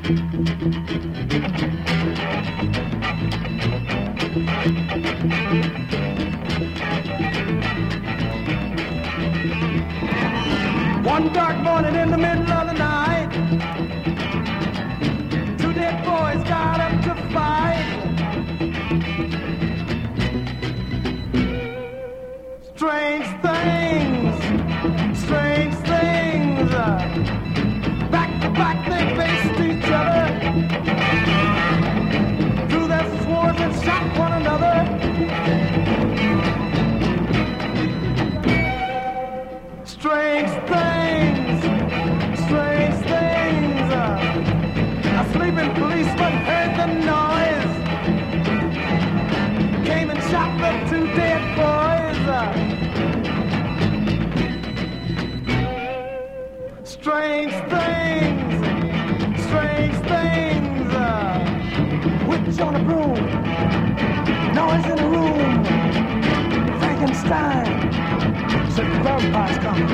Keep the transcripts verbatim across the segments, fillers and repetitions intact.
One dark morning in the middle of the night, two dead boys got up to fight. Strange things, strange things. Back to back they faced each other. Drew their swords and shot one another. Strange things, strange things. A sleeping policeman heard the noise, came and shot the two dead boys. Strange things, strange things. Witch on a broom, noise in the room. Frankenstein said the vampire's coming.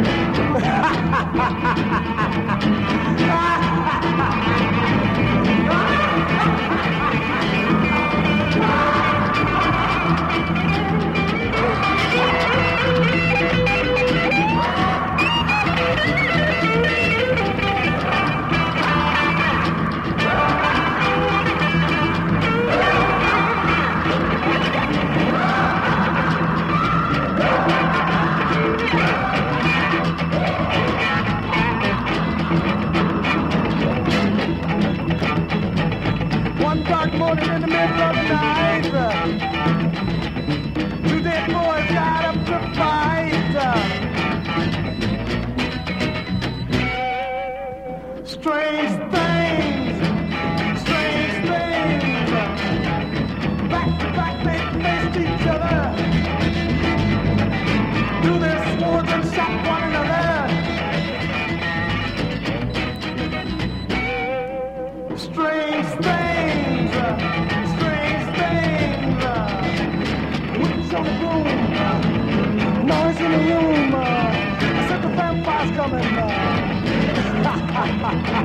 Morning in the middle of the night, two dead boys got up to fight. Strange things, strange things. Back to back they faced each other, drew their swords and shot one another. Strange things, strange things. Witch on the broom, noise in the room. I said the vampire's coming.